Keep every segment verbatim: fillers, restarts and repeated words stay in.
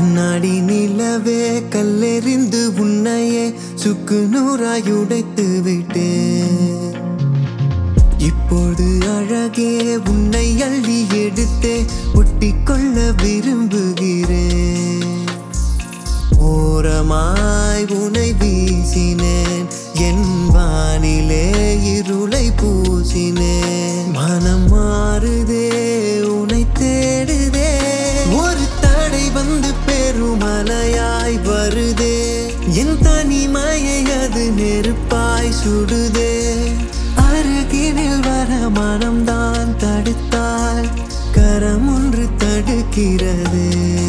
கண்ணாடி நிலவே கல்லெறிந்து உன்னையே சுக்கு நூறாய் உடைத்து விட்டேன். இப்போது அழகே உன்னை அள்ளி எடுத்தே ஒட்டிக்கொள்ள விரும்புகிறேன். ஓரமாய் உன்னை வீசினேன், என் வானிலே இருளை பூசினேன். மனம் மாறுதே உன்னை தேடுதே, ஒரு தடை வந்து பெருமலையாய் வருதே. என் தனிமையை அது நெருப்பாய் சுடுதே. அருகினில் வர மனம்தான் தடுத்தால் கரம் ஒன்று தடுக்கிறது.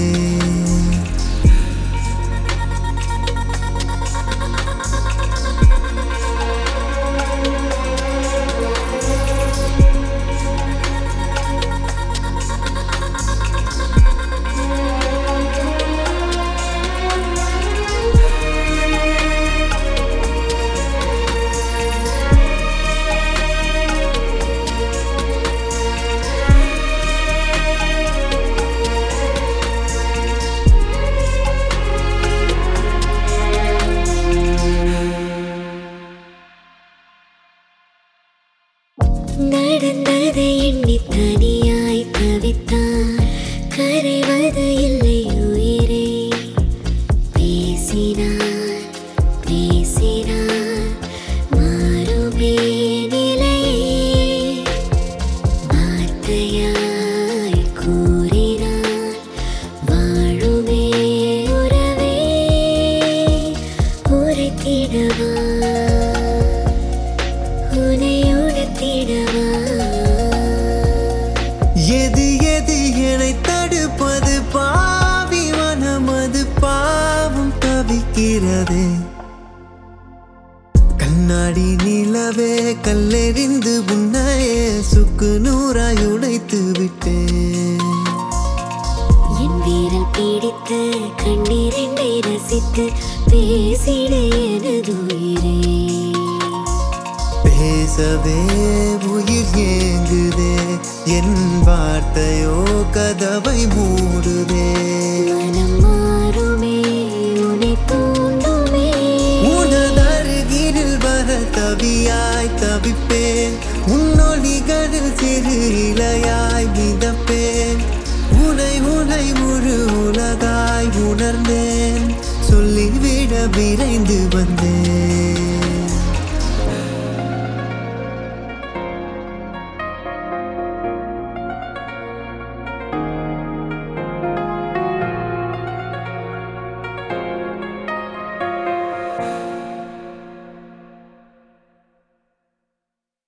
நடந்ததை எண்ணி தனியாய் தவித்தான், கரைவது இல்லை உயிரே. பேசினார் பேசினார் மாறுமே நிலையே, வார்த்தையாய் கூறினார் வாழுமே உறவே. உரைத்திடவா எது எது என்னை தடுப்பது? பாவி மனமது பாவம் தவிக்கிறதே. கண்ணாடி நிலவே கல்லெறிந்து உன்னையே சுக்கு நூறாய் உடைத்து விட்டேன். என் வீரல் பிடித்து கண்ணீரெண்டை ரசித்து பேசிட எனது உயிரே. பேசவே உயிர் ஏங்குதே, என் வார்த்தையோ கதவை மூடுதே. மனம் மாறுமே உன்னை தூண்டுமே, உனதருகினில் வர தவியாய் தவிப்பேன். உன்னொலிகளில் சிறு இலையாய் மிதப்பேன். உனை உனை முழு உலகாய் உணர்ந்தேன், சொல்லிவிட விரைந்து வந்தேன்.